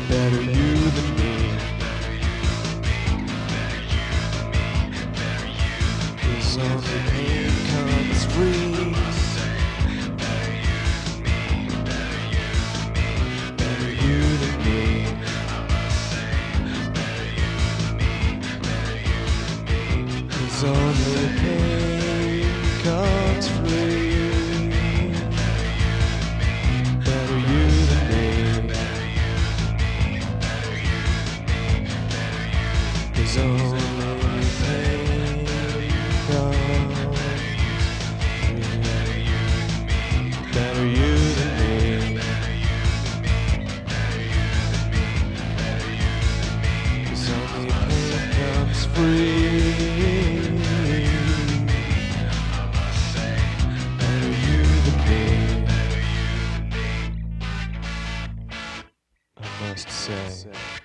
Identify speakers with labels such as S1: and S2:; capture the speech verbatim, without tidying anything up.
S1: Better you than me. Cause only pain comes free. Better you than me. Cause only pain comes free. Better you than me. Cause only pain comes free. Better you than me. Cause only pain comes free. Better you than me. I must say.